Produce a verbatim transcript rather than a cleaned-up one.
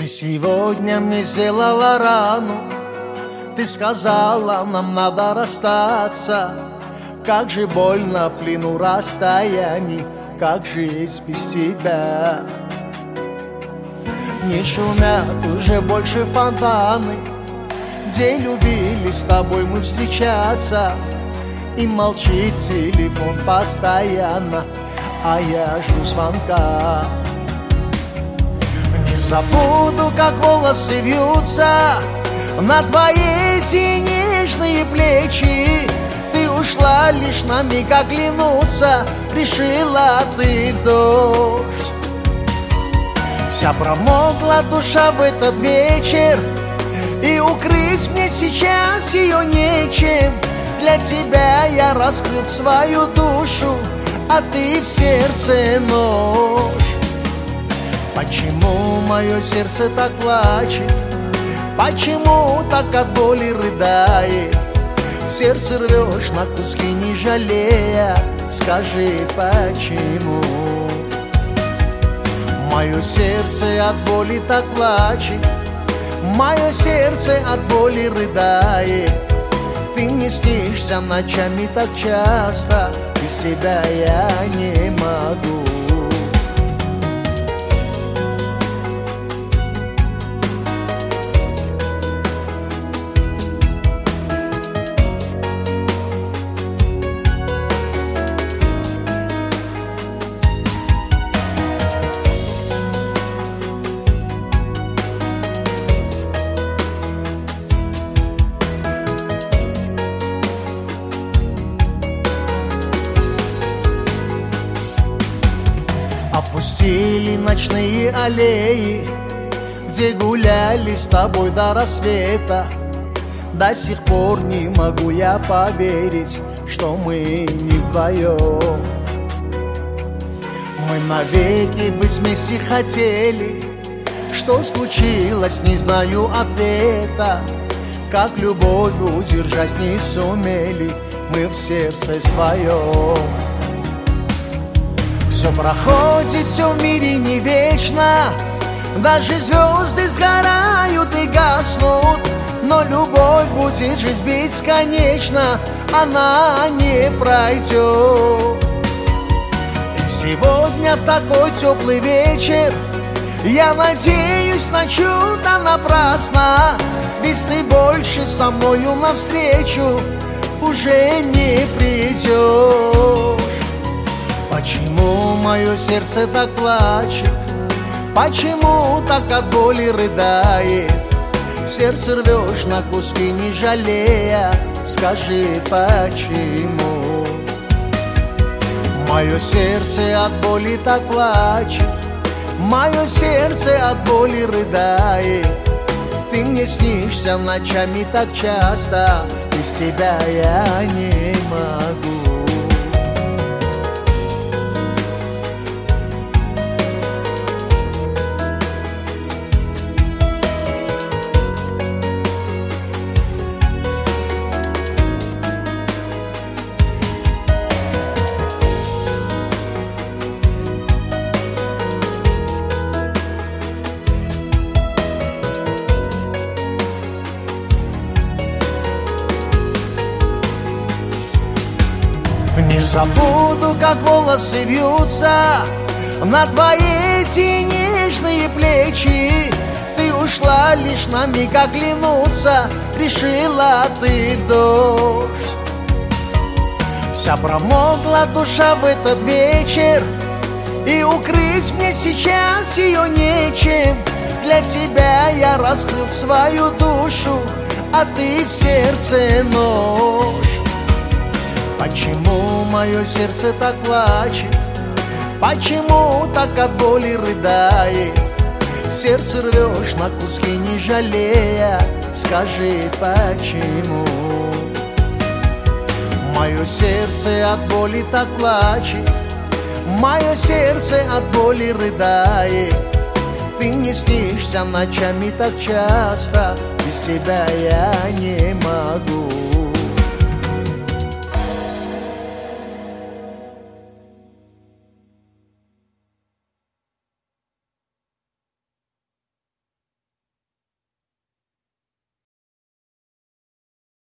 Ты сегодня мне сделала рану, ты сказала, нам надо расстаться. Как же больно в плену расстояний, как жить без тебя. Не шумят уже больше фонтаны, где любили с тобой мы встречаться. И молчит телефон постоянно, а я жду звонка. Не забуду, как волосы вьются на твои эти нежные плечи. Ты ушла лишь на миг оглянуться, решила ты в дождь. Вся промокла душа в этот вечер, и укрыть мне сейчас ее нечем. Для тебя я раскрыл свою душу, а ты в сердце нож. Почему мое сердце так плачет? Почему так от боли рыдает? Сердце рвешь на куски, не жалея. Скажи, почему? Мое сердце от боли так плачет, мое сердце от боли рыдает. Ты не снишься ночами так часто, без тебя я не могу. Опустили ночные аллеи, где гуляли с тобой до рассвета. До сих пор не могу я поверить, что мы не вдвоем. Мы навеки быть вместе хотели. Что случилось, не знаю ответа. Как любовь удержать не сумели мы в сердце своем. Все проходит, все в мире не вечно, даже звезды сгорают и гаснут. Но любовь будет жить бесконечно, она не пройдет. И сегодня в такой теплый вечер я надеюсь на чудо напрасно. Ведь ты больше со мною навстречу уже не придешь. Почему мое сердце так плачет? Почему так от боли рыдает? Сердце рвешь на куски, не жалея. Скажи, почему? Мое сердце от боли так плачет, мое сердце от боли рыдает. Ты мне снишься ночами так часто, без тебя я не могу. Не забуду, как волосы вьются на твои эти нежные плечи. Ты ушла лишь на миг оглянуться, решила ты в дождь. Вся промокла душа в этот вечер, и укрыть мне сейчас ее нечем. Для тебя я раскрыл свою душу, а ты в сердце нож. Почему мое сердце так плачет? Почему так от боли рыдает? Сердце рвешь на куски, не жалея. Скажи, почему? Мое сердце от боли так плачет, мое сердце от боли рыдает. Ты не снишься ночами так часто, без тебя я не могу.